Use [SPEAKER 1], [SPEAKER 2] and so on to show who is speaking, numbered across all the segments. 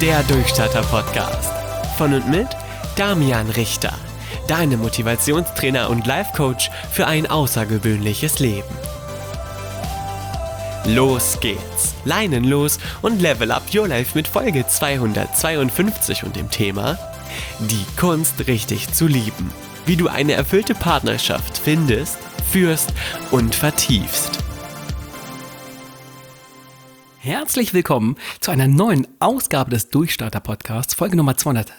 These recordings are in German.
[SPEAKER 1] Der Durchstarter-Podcast. Von und mit Damian Richter. Deine Motivationstrainer und Life-Coach für ein außergewöhnliches Leben. Los geht's. Leinen los und level up your life mit Folge 252 und dem Thema Die Kunst richtig zu lieben. Wie du eine erfüllte Partnerschaft findest, führst und vertiefst.
[SPEAKER 2] Herzlich willkommen zu einer neuen Ausgabe des Durchstarter-Podcasts, Folge Nummer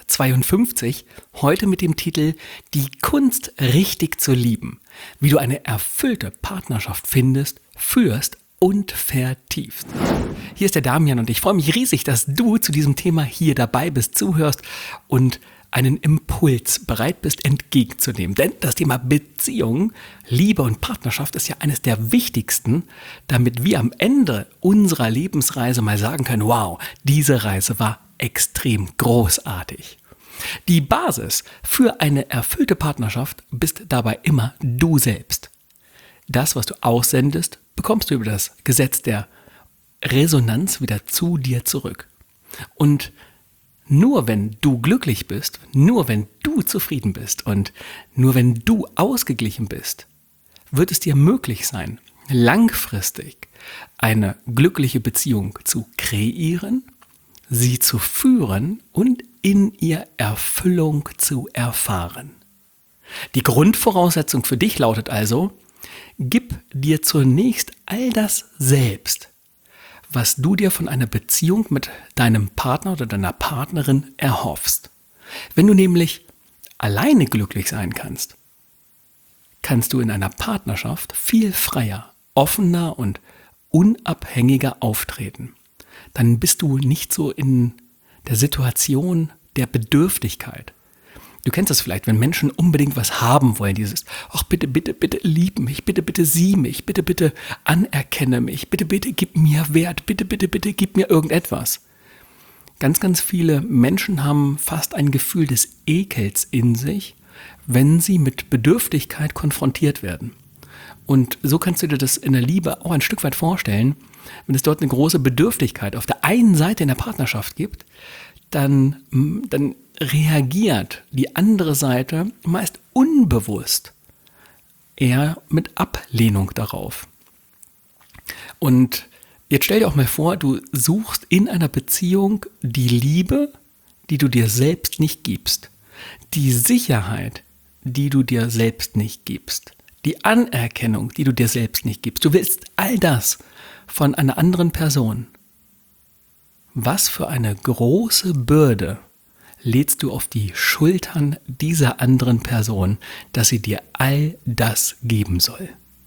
[SPEAKER 2] 252, heute mit dem Titel Die Kunst richtig zu lieben, wie du eine erfüllte Partnerschaft findest, führst und vertiefst. Hier ist der Damian und ich freue mich riesig, dass du zu diesem Thema hier dabei bist, zuhörst und einen Impuls bereit bist entgegenzunehmen. Denn das Thema Beziehung, Liebe und Partnerschaft ist ja eines der wichtigsten, damit wir am Ende unserer Lebensreise mal sagen können, wow, diese Reise war extrem großartig. Die Basis für eine erfüllte Partnerschaft bist dabei immer du selbst. Das, was du aussendest, bekommst du über das Gesetz der Resonanz wieder zu dir zurück. Und nur wenn du glücklich bist, nur wenn du zufrieden bist und nur wenn du ausgeglichen bist, wird es dir möglich sein, langfristig eine glückliche Beziehung zu kreieren, sie zu führen und in ihr Erfüllung zu erfahren. Die Grundvoraussetzung für dich lautet also, gib dir zunächst all das selbst, was du dir von einer Beziehung mit deinem Partner oder deiner Partnerin erhoffst. Wenn du nämlich alleine glücklich sein kannst, kannst du in einer Partnerschaft viel freier, offener und unabhängiger auftreten. Dann bist du nicht so in der Situation der Bedürftigkeit. Du kennst das vielleicht, wenn Menschen unbedingt was haben wollen, dieses, ach bitte, bitte, bitte lieb mich, bitte, bitte sieh mich, bitte, bitte anerkenne mich, bitte, bitte gib mir Wert, bitte, bitte, bitte gib mir irgendetwas. Ganz, ganz viele Menschen haben fast ein Gefühl des Ekels in sich, wenn sie mit Bedürftigkeit konfrontiert werden. Und so kannst du dir das in der Liebe auch ein Stück weit vorstellen, wenn es dort eine große Bedürftigkeit auf der einen Seite in der Partnerschaft gibt, dann reagiert die andere Seite meist unbewusst eher mit Ablehnung darauf. Und jetzt stell dir auch mal vor, du suchst in einer Beziehung die Liebe, die du dir selbst nicht gibst, die Sicherheit, die du dir selbst nicht gibst, die Anerkennung, die du dir selbst nicht gibst. Du willst all das von einer anderen Person. Was für eine große Bürde lädst du auf die Schultern dieser anderen Person, dass sie dir all das geben soll.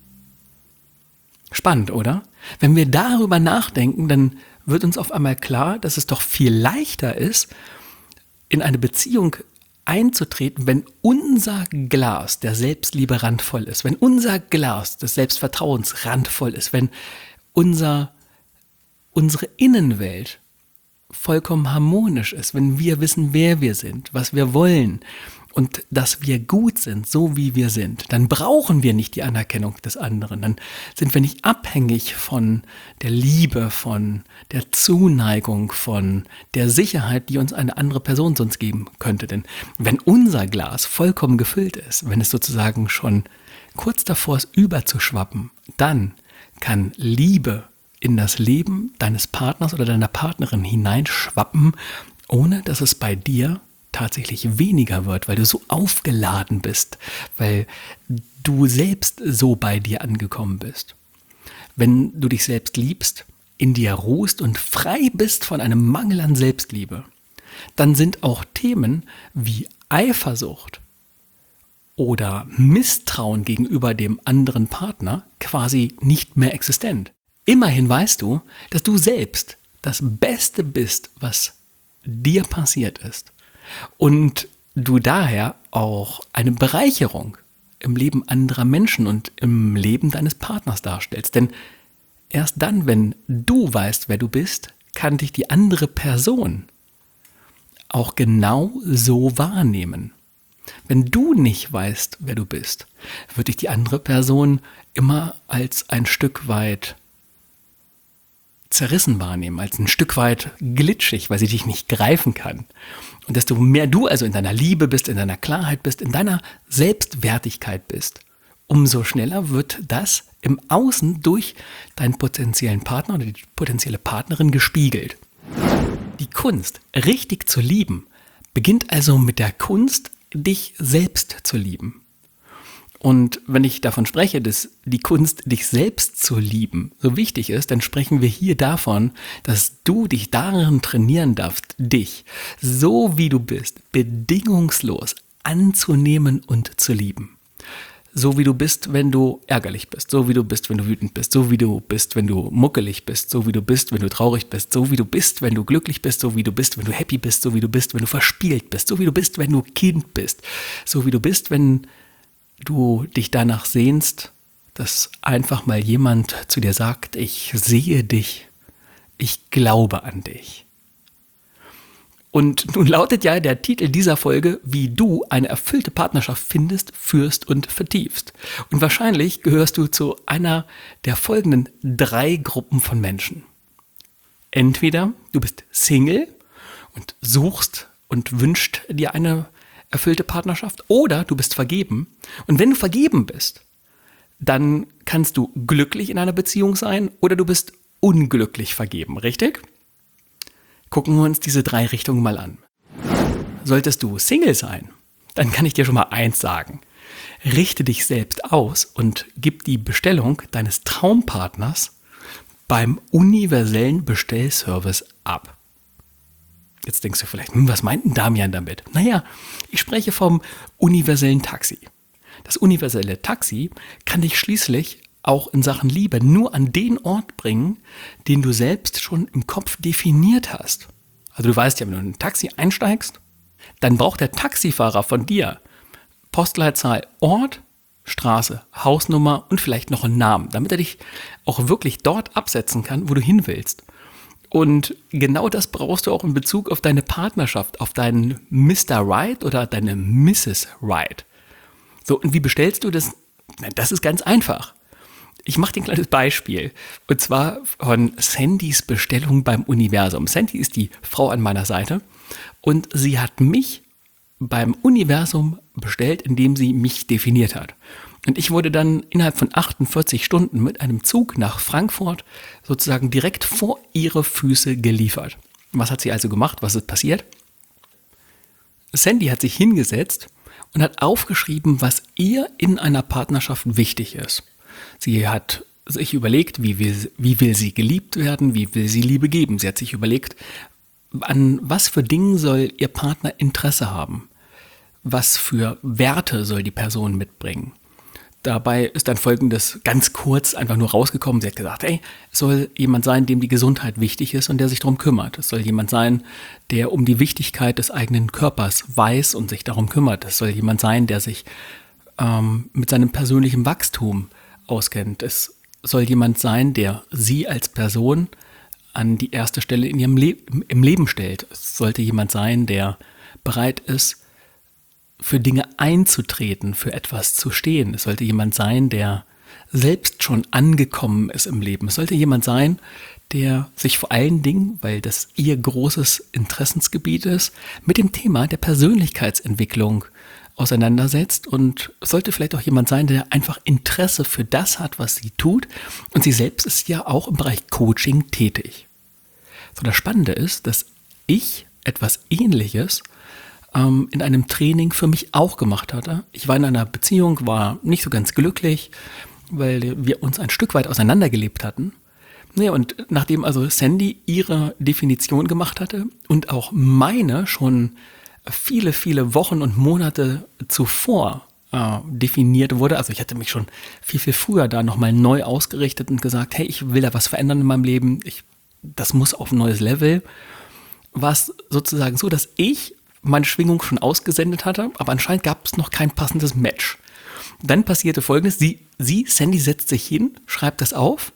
[SPEAKER 2] Spannend, oder? Wenn wir darüber nachdenken, dann wird uns auf einmal klar, dass es doch viel leichter ist, in eine Beziehung einzutreten, wenn unser Glas der Selbstliebe randvoll ist, wenn unser Glas des Selbstvertrauens randvoll ist, wenn unsere Innenwelt vollkommen harmonisch ist, wenn wir wissen, wer wir sind, was wir wollen und dass wir gut sind, so wie wir sind, dann brauchen wir nicht die Anerkennung des anderen, dann sind wir nicht abhängig von der Liebe, von der Zuneigung, von der Sicherheit, die uns eine andere Person sonst geben könnte. Denn wenn unser Glas vollkommen gefüllt ist, wenn es sozusagen schon kurz davor ist, überzuschwappen, dann kann Liebe in das Leben deines Partners oder deiner Partnerin hineinschwappen, ohne dass es bei dir tatsächlich weniger wird, weil du so aufgeladen bist, weil du selbst so bei dir angekommen bist. Wenn du dich selbst liebst, in dir ruhst und frei bist von einem Mangel an Selbstliebe, dann sind auch Themen wie Eifersucht oder Misstrauen gegenüber dem anderen Partner quasi nicht mehr existent. Immerhin weißt du, dass du selbst das Beste bist, was dir passiert ist. Und du daher auch eine Bereicherung im Leben anderer Menschen und im Leben deines Partners darstellst. Denn erst dann, wenn du weißt, wer du bist, kann dich die andere Person auch genau so wahrnehmen. Wenn du nicht weißt, wer du bist, wird dich die andere Person immer als ein Stück weit zerrissen wahrnehmen, als ein Stück weit glitschig, weil sie dich nicht greifen kann. Und desto mehr du also in deiner Liebe bist, in deiner Klarheit bist, in deiner Selbstwertigkeit bist, umso schneller wird das im Außen durch deinen potenziellen Partner oder die potenzielle Partnerin gespiegelt. Die Kunst, richtig zu lieben, beginnt also mit der Kunst, dich selbst zu lieben. Und wenn ich davon spreche, dass die Kunst, dich selbst zu lieben, so wichtig ist, dann sprechen wir hier davon, dass du dich darin trainieren darfst, dich, so wie du bist, bedingungslos anzunehmen und zu lieben. So wie du bist, wenn du ärgerlich bist, so wie du bist, wenn du wütend bist, so wie du bist, wenn du muckelig bist, so wie du bist, wenn du traurig bist, so wie du bist, wenn du glücklich bist, so wie du bist, wenn du happy bist, so wie du bist, wenn du verspielt bist, so wie du bist, wenn du Kind bist, so wie du bist, wenn du dich danach sehnst, dass einfach mal jemand zu dir sagt, ich sehe dich, ich glaube an dich. Und nun lautet ja der Titel dieser Folge, wie du eine erfüllte Partnerschaft findest, führst und vertiefst. Und wahrscheinlich gehörst du zu einer der folgenden 3 Gruppen von Menschen. Entweder du bist Single und suchst und wünschst dir eine erfüllte Partnerschaft, oder du bist vergeben. Und wenn du vergeben bist, dann kannst du glücklich in einer Beziehung sein oder du bist unglücklich vergeben, richtig? Gucken wir uns diese 3 Richtungen mal an. Solltest du Single sein, dann kann ich dir schon mal eins sagen. Richte dich selbst aus und gib die Bestellung deines Traumpartners beim universellen Bestellservice ab. Jetzt denkst du vielleicht, was meint denn Damian damit? Naja, ich spreche vom universellen Taxi. Das universelle Taxi kann dich schließlich auch in Sachen Liebe nur an den Ort bringen, den du selbst schon im Kopf definiert hast. Also du weißt ja, wenn du in ein Taxi einsteigst, dann braucht der Taxifahrer von dir Postleitzahl, Ort, Straße, Hausnummer und vielleicht noch einen Namen, damit er dich auch wirklich dort absetzen kann, wo du hin willst. Und genau das brauchst du auch in Bezug auf deine Partnerschaft, auf deinen Mr. Right oder deine Mrs. Right. So, und wie bestellst du das? Na, das ist ganz einfach. Ich mache dir ein kleines Beispiel. Und zwar von Sandys Bestellung beim Universum. Sandy ist die Frau an meiner Seite. Und sie hat mich beim Universum bestellt, indem sie mich definiert hat. Und ich wurde dann innerhalb von 48 Stunden mit einem Zug nach Frankfurt sozusagen direkt vor ihre Füße geliefert. Was hat sie also gemacht? Was ist passiert? Sandy hat sich hingesetzt und hat aufgeschrieben, was ihr in einer Partnerschaft wichtig ist. Sie hat sich überlegt, wie will sie geliebt werden, wie will sie Liebe geben. Sie hat sich überlegt, an was für Dingen soll ihr Partner Interesse haben? Was für Werte soll die Person mitbringen? Dabei ist dann Folgendes ganz kurz einfach nur rausgekommen. Sie hat gesagt, es soll jemand sein, dem die Gesundheit wichtig ist und der sich darum kümmert. Es soll jemand sein, der um die Wichtigkeit des eigenen Körpers weiß und sich darum kümmert. Es soll jemand sein, der sich mit seinem persönlichen Wachstum auskennt. Es soll jemand sein, der sie als Person an die erste Stelle in ihrem im Leben stellt. Es sollte jemand sein, der bereit ist, für Dinge einzutreten, für etwas zu stehen. Es sollte jemand sein, der selbst schon angekommen ist im Leben. Es sollte jemand sein, der sich vor allen Dingen, weil das ihr großes Interessensgebiet ist, mit dem Thema der Persönlichkeitsentwicklung auseinandersetzt, und es sollte vielleicht auch jemand sein, der einfach Interesse für das hat, was sie tut, und sie selbst ist ja auch im Bereich Coaching tätig. So, das Spannende ist, dass ich etwas Ähnliches in einem Training für mich auch gemacht hatte. Ich war in einer Beziehung, war nicht so ganz glücklich, weil wir uns ein Stück weit auseinandergelebt hatten. Ja, und nachdem also Sandy ihre Definition gemacht hatte und auch meine schon viele, viele Wochen und Monate zuvor definiert wurde, also ich hatte mich schon viel, viel früher da nochmal neu ausgerichtet und gesagt, hey, ich will da was verändern in meinem Leben, das muss auf ein neues Level, war es sozusagen so, dass ich meine Schwingung schon ausgesendet hatte, aber anscheinend gab es noch kein passendes Match. Dann passierte Folgendes, Sandy setzt sich hin, schreibt das auf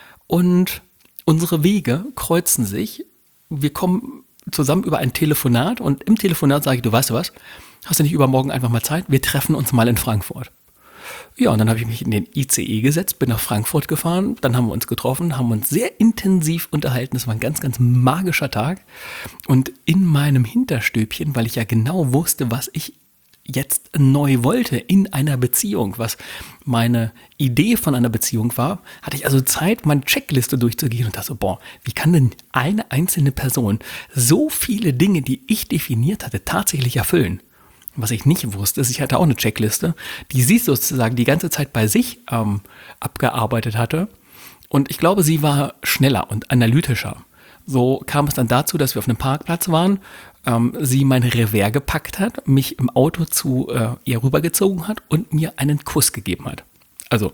[SPEAKER 2] und unsere Wege kreuzen sich. Wir kommen zusammen über ein Telefonat und im Telefonat sage ich, du weißt du was, hast du nicht übermorgen einfach mal Zeit? Wir treffen uns mal in Frankfurt. Ja, und dann habe ich mich in den ICE gesetzt, bin nach Frankfurt gefahren, dann haben wir uns getroffen, haben uns sehr intensiv unterhalten. Es war ein ganz, ganz magischer Tag. Und in meinem Hinterstübchen, weil ich ja genau wusste, was ich jetzt neu wollte in einer Beziehung, was meine Idee von einer Beziehung war, hatte ich also Zeit, meine Checkliste durchzugehen und dachte so, boah, wie kann denn eine einzelne Person so viele Dinge, die ich definiert hatte, tatsächlich erfüllen? Was ich nicht wusste, ist, ich hatte auch eine Checkliste, die sie sozusagen die ganze Zeit bei sich abgearbeitet hatte. Und ich glaube, sie war schneller und analytischer. So kam es dann dazu, dass wir auf einem Parkplatz waren, sie mein Revers gepackt hat, mich im Auto zu ihr rübergezogen hat und mir einen Kuss gegeben hat. Also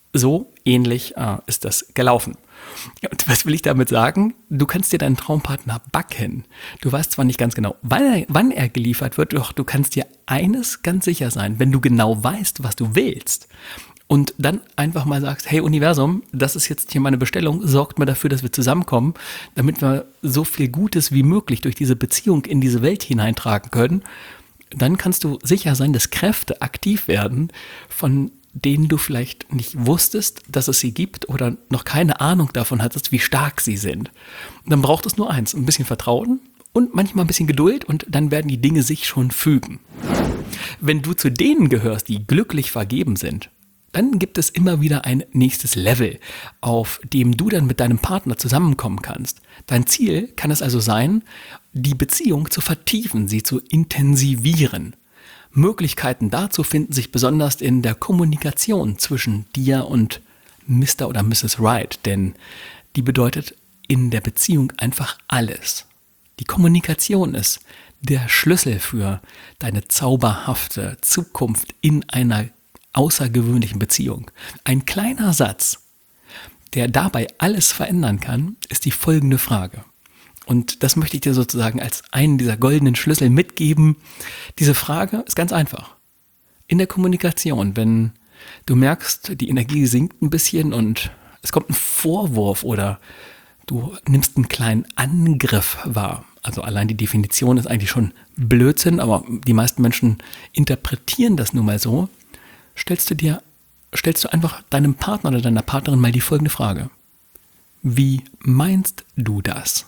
[SPEAKER 2] so ähnlich ist das gelaufen. Und was will ich damit sagen? Du kannst dir deinen Traumpartner backen. Du weißt zwar nicht ganz genau, wann er geliefert wird, doch du kannst dir eines ganz sicher sein, wenn du genau weißt, was du willst und dann einfach mal sagst, hey Universum, das ist jetzt hier meine Bestellung, sorgt mir dafür, dass wir zusammenkommen, damit wir so viel Gutes wie möglich durch diese Beziehung in diese Welt hineintragen können, dann kannst du sicher sein, dass Kräfte aktiv werden, von denen du vielleicht nicht wusstest, dass es sie gibt oder noch keine Ahnung davon hattest, wie stark sie sind. Und dann braucht es nur eins, ein bisschen Vertrauen und manchmal ein bisschen Geduld und dann werden die Dinge sich schon fügen. Wenn du zu denen gehörst, die glücklich vergeben sind, dann gibt es immer wieder ein nächstes Level, auf dem du dann mit deinem Partner zusammenkommen kannst. Dein Ziel kann es also sein, die Beziehung zu vertiefen, sie zu intensivieren. Möglichkeiten dazu finden sich besonders in der Kommunikation zwischen dir und Mr. oder Mrs. Right, denn die bedeutet in der Beziehung einfach alles. Die Kommunikation ist der Schlüssel für deine zauberhafte Zukunft in einer außergewöhnlichen Beziehung. Ein kleiner Satz, der dabei alles verändern kann, ist die folgende Frage. Und das möchte ich dir sozusagen als einen dieser goldenen Schlüssel mitgeben. Diese Frage ist ganz einfach. In der Kommunikation, wenn du merkst, die Energie sinkt ein bisschen und es kommt ein Vorwurf oder du nimmst einen kleinen Angriff wahr. Also allein die Definition ist eigentlich schon Blödsinn, aber die meisten Menschen interpretieren das nun mal so. Stellst du einfach deinem Partner oder deiner Partnerin mal die folgende Frage. Wie meinst du das?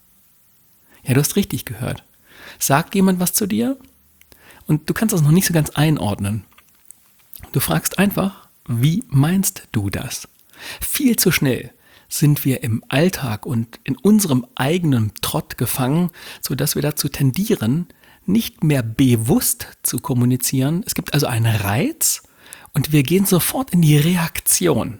[SPEAKER 2] Ja, du hast richtig gehört. Sagt jemand was zu dir und du kannst das noch nicht so ganz einordnen. Du fragst einfach, wie meinst du das? Viel zu schnell sind wir im Alltag und in unserem eigenen Trott gefangen, sodass wir dazu tendieren, nicht mehr bewusst zu kommunizieren. Es gibt also einen Reiz und wir gehen sofort in die Reaktion.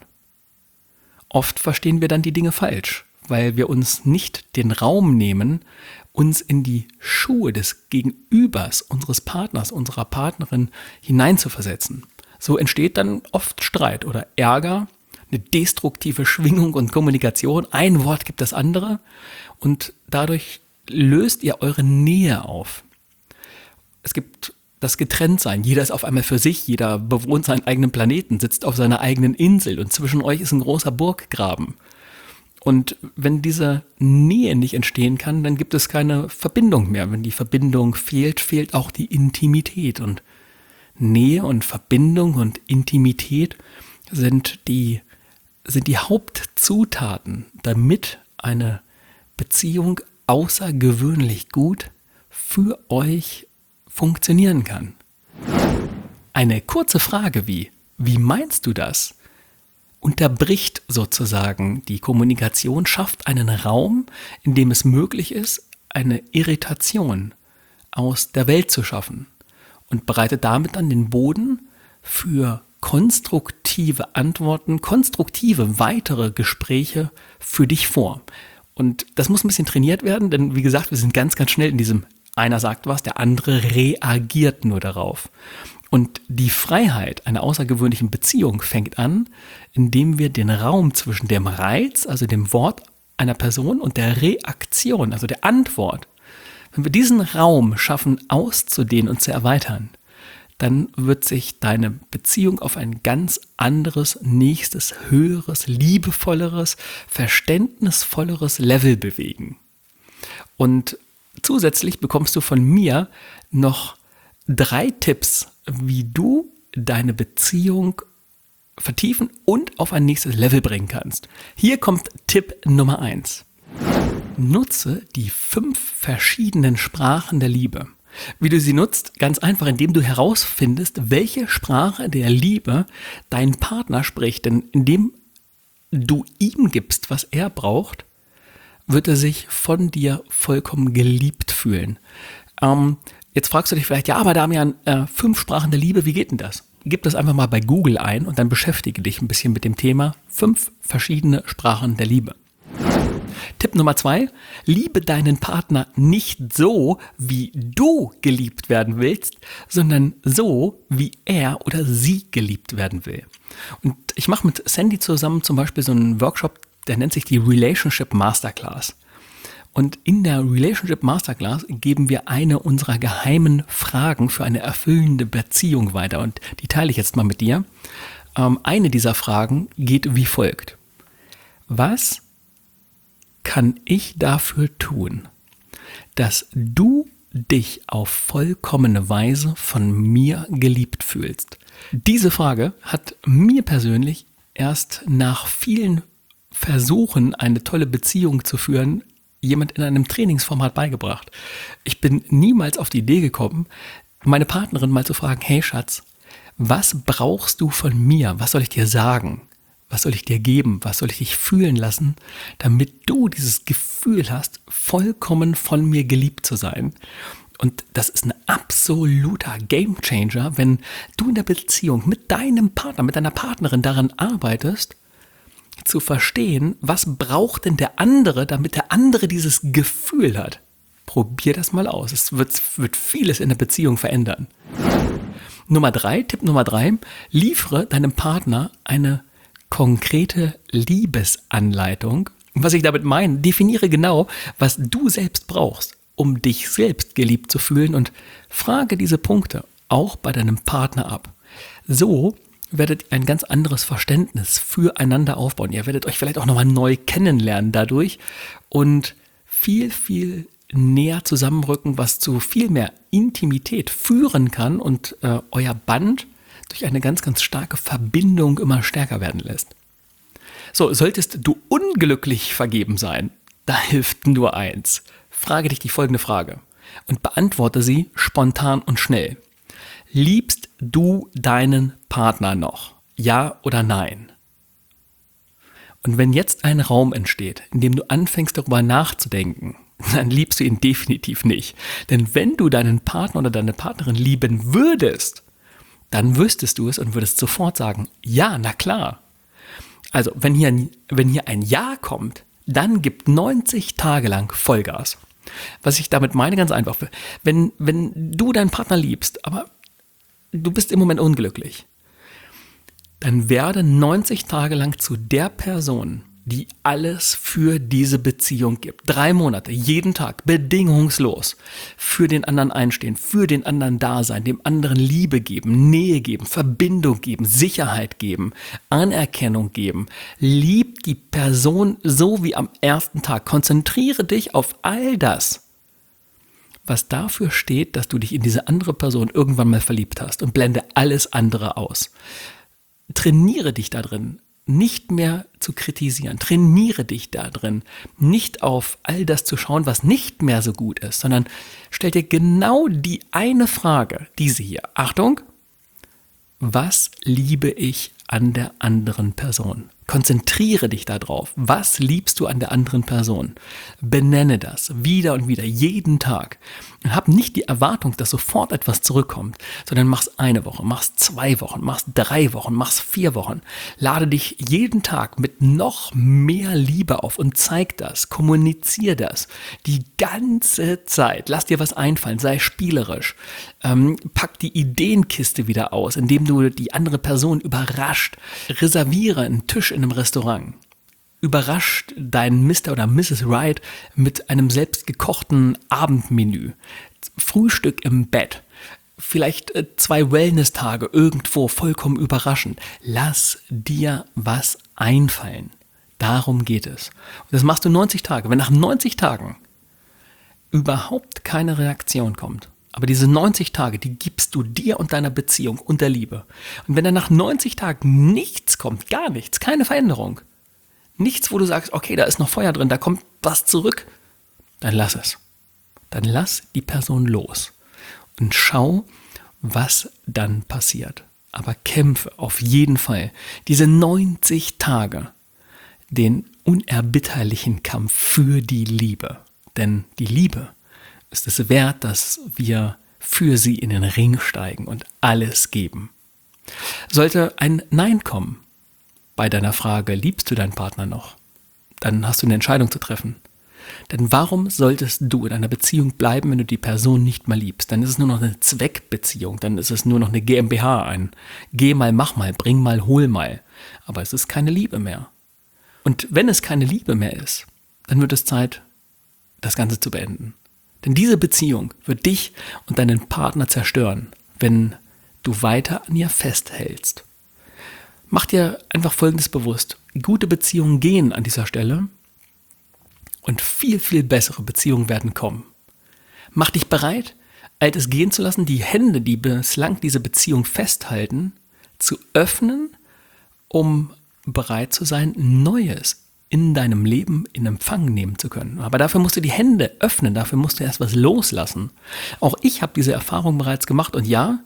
[SPEAKER 2] Oft verstehen wir dann die Dinge falsch, weil wir uns nicht den Raum nehmen, uns in die Schuhe des Gegenübers, unseres Partners, unserer Partnerin hineinzuversetzen. So entsteht dann oft Streit oder Ärger, eine destruktive Schwingung und Kommunikation. Ein Wort gibt das andere und dadurch löst ihr eure Nähe auf. Es gibt das Getrenntsein. Jeder ist auf einmal für sich, jeder bewohnt seinen eigenen Planeten, sitzt auf seiner eigenen Insel und zwischen euch ist ein großer Burggraben. Und wenn diese Nähe nicht entstehen kann, dann gibt es keine Verbindung mehr. Wenn die Verbindung fehlt, fehlt auch die Intimität. Und Nähe und Verbindung und Intimität sind die Hauptzutaten, damit eine Beziehung außergewöhnlich gut für euch funktionieren kann. Eine kurze Frage wie meinst du das? Unterbricht sozusagen die Kommunikation, schafft einen Raum, in dem es möglich ist, eine Irritation aus der Welt zu schaffen und bereitet damit dann den Boden für konstruktive Antworten, konstruktive weitere Gespräche für dich vor. Und das muss ein bisschen trainiert werden, denn wie gesagt, wir sind ganz, ganz schnell in diesem, einer sagt was, der andere reagiert nur darauf. Und die Freiheit einer außergewöhnlichen Beziehung fängt an, indem wir den Raum zwischen dem Reiz, also dem Wort einer Person und der Reaktion, also der Antwort, wenn wir diesen Raum schaffen auszudehnen und zu erweitern, dann wird sich deine Beziehung auf ein ganz anderes, nächstes, höheres, liebevolleres, verständnisvolleres Level bewegen. Und zusätzlich bekommst du von mir noch 3 Tipps, wie du deine Beziehung vertiefen und auf ein nächstes Level bringen kannst. Hier kommt Tipp Nummer 1. Nutze die 5 verschiedenen Sprachen der Liebe. Wie du sie nutzt? Ganz einfach, indem du herausfindest, welche Sprache der Liebe dein Partner spricht. Denn indem du ihm gibst, was er braucht, wird er sich von dir vollkommen geliebt fühlen. Jetzt fragst du dich vielleicht, ja, aber Damian, 5 Sprachen der Liebe, wie geht denn das? Gib das einfach mal bei Google ein und dann beschäftige dich ein bisschen mit dem Thema 5 verschiedene Sprachen der Liebe. Tipp Nummer 2, liebe deinen Partner nicht so, wie du geliebt werden willst, sondern so, wie er oder sie geliebt werden will. Und ich mache mit Sandy zusammen zum Beispiel so einen Workshop, der nennt sich die Relationship Masterclass. Und in der Relationship Masterclass geben wir eine unserer geheimen Fragen für eine erfüllende Beziehung weiter. Und die teile ich jetzt mal mit dir. Eine dieser Fragen geht wie folgt. Was kann ich dafür tun, dass du dich auf vollkommene Weise von mir geliebt fühlst? Diese Frage hat mir persönlich erst nach vielen Versuchen, eine tolle Beziehung zu führen, jemand in einem Trainingsformat beigebracht. Ich bin niemals auf die Idee gekommen, meine Partnerin mal zu fragen, hey Schatz, was brauchst du von mir? Was soll ich dir sagen? Was soll ich dir geben? Was soll ich dich fühlen lassen, damit du dieses Gefühl hast, vollkommen von mir geliebt zu sein? Und das ist ein absoluter Gamechanger, wenn du in der Beziehung mit deinem Partner, mit deiner Partnerin daran arbeitest, zu verstehen, was braucht denn der andere, damit der andere dieses Gefühl hat. Probier das mal aus. Es wird vieles in der Beziehung verändern. Tipp Nummer 3, liefere deinem Partner eine konkrete Liebesanleitung. Was ich damit meine, definiere genau, was du selbst brauchst, um dich selbst geliebt zu fühlen und frage diese Punkte auch bei deinem Partner ab. So werdet ihr ein ganz anderes Verständnis füreinander aufbauen. Ihr werdet euch vielleicht auch nochmal neu kennenlernen dadurch und viel, viel näher zusammenrücken, was zu viel mehr Intimität führen kann und euer Band durch eine ganz, ganz starke Verbindung immer stärker werden lässt. So, solltest du unglücklich vergeben sein, da hilft nur eins. Frage dich die folgende Frage und beantworte sie spontan und schnell. Liebst du deinen Partner noch? Ja oder nein? Und wenn jetzt ein Raum entsteht, in dem du anfängst darüber nachzudenken, dann liebst du ihn definitiv nicht. Denn wenn du deinen Partner oder deine Partnerin lieben würdest, dann wüsstest du es und würdest sofort sagen, ja, na klar. Also, wenn hier ein Ja kommt, dann gib 90 Tage lang Vollgas. Was ich damit meine, ganz einfach, wenn du deinen Partner liebst, aber du bist im Moment unglücklich, dann werde 90 Tage lang zu der Person, die alles für diese Beziehung gibt. 3 Monate, jeden Tag, bedingungslos für den anderen einstehen, für den anderen da sein, dem anderen Liebe geben, Nähe geben, Verbindung geben, Sicherheit geben, Anerkennung geben. Lieb die Person so wie am ersten Tag. Konzentriere dich auf all das, was dafür steht, dass du dich in diese andere Person irgendwann mal verliebt hast und blende alles andere aus. Trainiere dich da drin, nicht mehr zu kritisieren. Trainiere dich da drin, nicht auf all das zu schauen, was nicht mehr so gut ist, sondern stell dir genau die eine Frage, diese hier. Achtung, was liebe ich an der anderen Person? Konzentriere dich darauf. Was liebst du an der anderen Person? Benenne das wieder und wieder, jeden Tag. Und hab nicht die Erwartung, dass sofort etwas zurückkommt, sondern mach's 1 Woche, mach's 2 Wochen, mach's 3 Wochen, mach's 4 Wochen. Lade dich jeden Tag mit noch mehr Liebe auf und zeig das, kommunizier das die ganze Zeit. Lass dir was einfallen, sei spielerisch. Pack die Ideenkiste wieder aus, indem du die andere Person überrascht. Reserviere einen Tisch in einem Restaurant. Überrascht deinen Mr. oder Mrs. Right mit einem selbstgekochten Abendmenü. Frühstück im Bett. Vielleicht 2 Wellness-Tage irgendwo, vollkommen überraschend. Lass dir was einfallen. Darum geht es. Und das machst du 90 Tage. Wenn nach 90 Tagen überhaupt keine Reaktion kommt, Aber diese 90 Tage, die gibst du dir und deiner Beziehung und der Liebe. Und wenn dann nach 90 Tagen nichts kommt, gar nichts, keine Veränderung, nichts, wo du sagst, okay, da ist noch Feuer drin, da kommt was zurück, dann lass es. Dann lass die Person los und schau, was dann passiert. Aber kämpfe auf jeden Fall diese 90 Tage den unerbitterlichen Kampf für die Liebe. Denn die Liebe ist es wert, dass wir für sie in den Ring steigen und alles geben. Sollte ein Nein kommen bei deiner Frage, liebst du deinen Partner noch? Dann hast du eine Entscheidung zu treffen. Denn warum solltest du in einer Beziehung bleiben, wenn du die Person nicht mal liebst? Dann ist es nur noch eine Zweckbeziehung, dann ist es nur noch eine GmbH, ein Geh mal, mach mal, bring mal, hol mal. Aber es ist keine Liebe mehr. Und wenn es keine Liebe mehr ist, dann wird es Zeit, das Ganze zu beenden. Denn diese Beziehung wird dich und deinen Partner zerstören, wenn du weiter an ihr festhältst. Mach dir einfach Folgendes bewusst. Gute Beziehungen gehen an dieser Stelle und viel, viel bessere Beziehungen werden kommen. Mach dich bereit, Altes gehen zu lassen, die Hände, die bislang diese Beziehung festhalten, zu öffnen, um bereit zu sein, Neues in deinem Leben in Empfang nehmen zu können. Aber dafür musst du die Hände öffnen, dafür musst du erst was loslassen. Auch ich habe diese Erfahrung bereits gemacht und ja,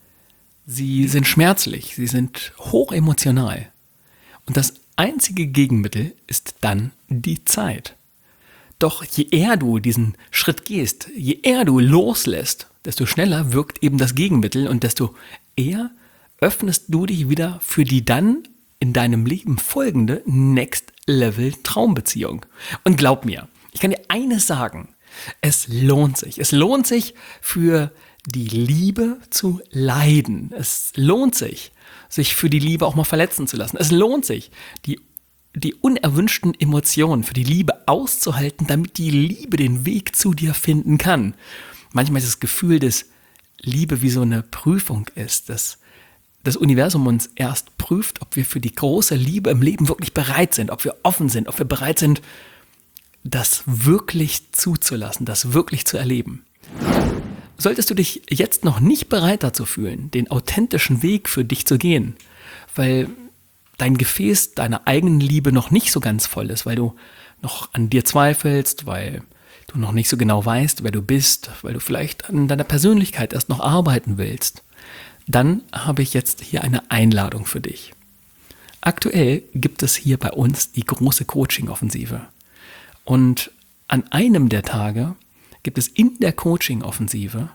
[SPEAKER 2] sie sind schmerzlich, sie sind hochemotional. Und das einzige Gegenmittel ist dann die Zeit. Doch je eher du diesen Schritt gehst, je eher du loslässt, desto schneller wirkt eben das Gegenmittel und desto eher öffnest du dich wieder für die dann in deinem Leben folgende Next-Level-Traumbeziehung. Und glaub mir, ich kann dir eines sagen, es lohnt sich. Es lohnt sich für die Liebe zu leiden. Es lohnt sich, sich für die Liebe auch mal verletzen zu lassen. Es lohnt sich, die unerwünschten Emotionen für die Liebe auszuhalten, damit die Liebe den Weg zu dir finden kann. Manchmal ist das Gefühl, dass Liebe wie so eine Prüfung ist, dass das Universum uns erst prüft, ob wir für die große Liebe im Leben wirklich bereit sind, ob wir offen sind, ob wir bereit sind, das wirklich zuzulassen, das wirklich zu erleben. Solltest du dich jetzt noch nicht bereit dazu fühlen, den authentischen Weg für dich zu gehen, weil dein Gefäß deiner eigenen Liebe noch nicht so ganz voll ist, weil du noch an dir zweifelst, weil du noch nicht so genau weißt, wer du bist, weil du vielleicht an deiner Persönlichkeit erst noch arbeiten willst, dann habe ich jetzt hier eine Einladung für dich. Aktuell gibt es hier bei uns die große Coaching-Offensive. Und an einem der Tage gibt es in der Coaching-Offensive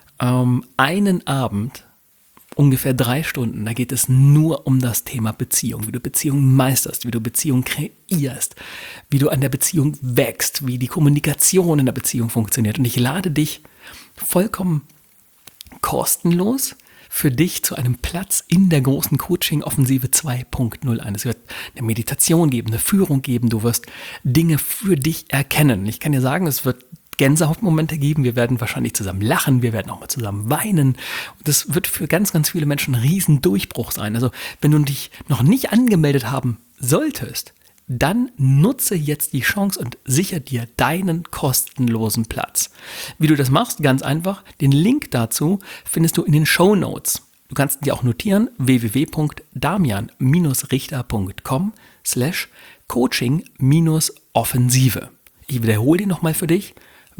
[SPEAKER 2] einen Abend, ungefähr 3 Stunden, da geht es nur um das Thema Beziehung, wie du Beziehungen meisterst, wie du Beziehungen kreierst, wie du an der Beziehung wächst, wie die Kommunikation in der Beziehung funktioniert. Und ich lade dich vollkommen kostenlos für dich zu einem Platz in der großen Coaching-Offensive 2.0 ein. Es wird eine Meditation geben, eine Führung geben, du wirst Dinge für dich erkennen. Ich kann dir sagen, es wird Gänsehautmomente geben, wir werden wahrscheinlich zusammen lachen, wir werden auch mal zusammen weinen. Und das wird für ganz, ganz viele Menschen ein Riesendurchbruch sein. Also wenn du dich noch nicht angemeldet haben solltest, dann nutze jetzt die Chance und sichere dir deinen kostenlosen Platz. Wie du das machst, ganz einfach, den Link dazu findest du in den Shownotes. Du kannst ihn dir auch notieren, www.damian-richter.com/coaching-offensive. Ich wiederhole den nochmal für dich,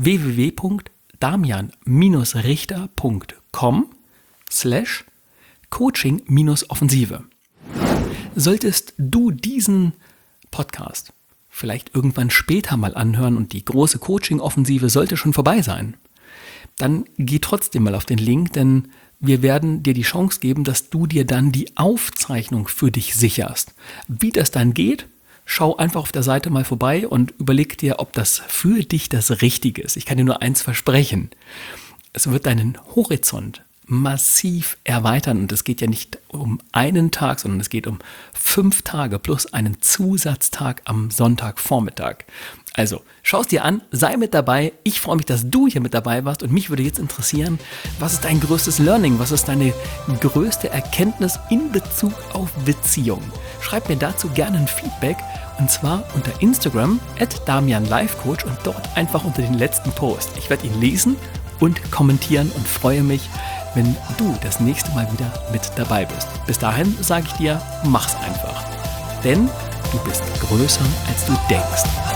[SPEAKER 2] www.damian-richter.com/coaching-offensive. Solltest du diesen Podcast vielleicht irgendwann später mal anhören und die große Coaching-Offensive sollte schon vorbei sein, dann geh trotzdem mal auf den Link, denn wir werden dir die Chance geben, dass du dir dann die Aufzeichnung für dich sicherst. Wie das dann geht, schau einfach auf der Seite mal vorbei und überleg dir, ob das für dich das Richtige ist. Ich kann dir nur eins versprechen. Es wird deinen Horizont massiv erweitern und es geht ja nicht um einen Tag, sondern es geht um 5 Tage plus einen Zusatztag am Sonntagvormittag. Also, schau es dir an, sei mit dabei. Ich freue mich, dass du hier mit dabei warst und mich würde jetzt interessieren, was ist dein größtes Learning? Was ist deine größte Erkenntnis in Bezug auf Beziehungen? Schreib mir dazu gerne ein Feedback und zwar unter Instagram @DamianLifeCoach und dort einfach unter den letzten Post. Ich werde ihn lesen und kommentieren und freue mich, wenn du das nächste Mal wieder mit dabei bist. Bis dahin sage ich dir, mach's einfach. Denn du bist größer, als du denkst.